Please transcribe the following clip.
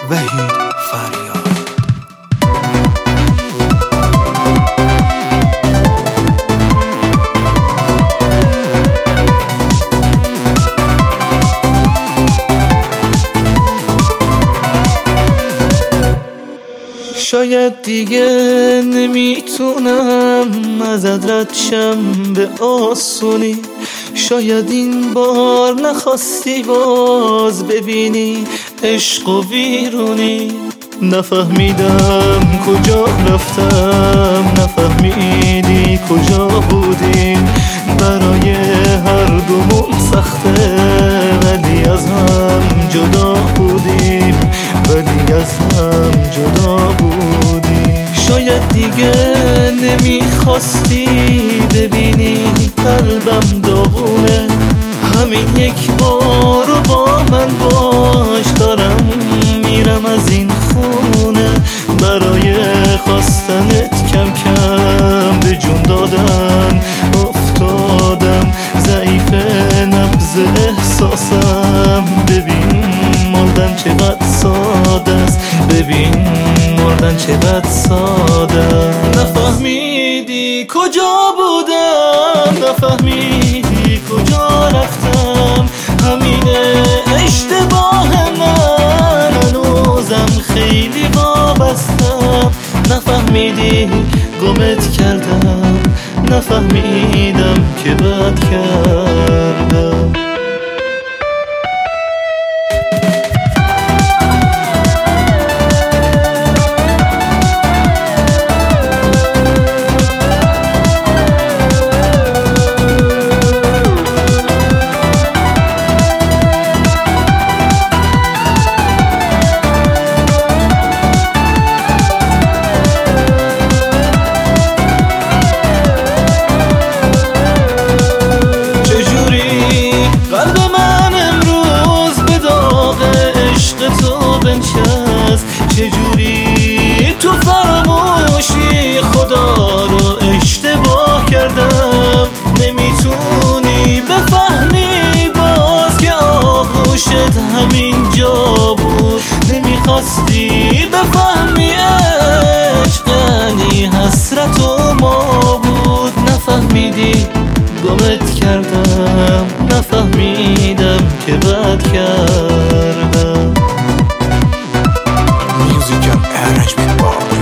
وحید فریاد. شاید دیگه نمیتونم ازت رد شم به آسونی، شاید این بار نخواستی باز ببینی عشق و ویرونی. نفهمیدم کجا رفتم، نفهمیدی کجا بودیم. برای هر دومون سخته ولی از هم جدا بودیم، ولی از هم جدا بودیم. شاید دیگه نمیخواستی ببینی قلبم داغونه، همین یک بارو با من باش، دارم میرم از این خونه. برای خواستنت کم کم به جون دادن افتادم، ضعیف نبض احساسم. ببین مردن چقدر ساده است، ببین مردن چقدر ساده است. نفهمیدی کجا بودم، نفهمیدی کجا رفتم، همینه اشتباه من، هنوزم خیلی وابستم. نفهمیدی گمت کردم، نفهمیدم که بد کردم. چجوری تو فراموشی خدا رو اشتباه کردم. نمیتونی بفهمی باز که آغوشت همین جا بود. نمیخواستی بفهمی عشق یعنی حسرت و ما بود. نفهمیدی گمت کردم، نفهمیدم که بد کردم. Music and arrangement bar.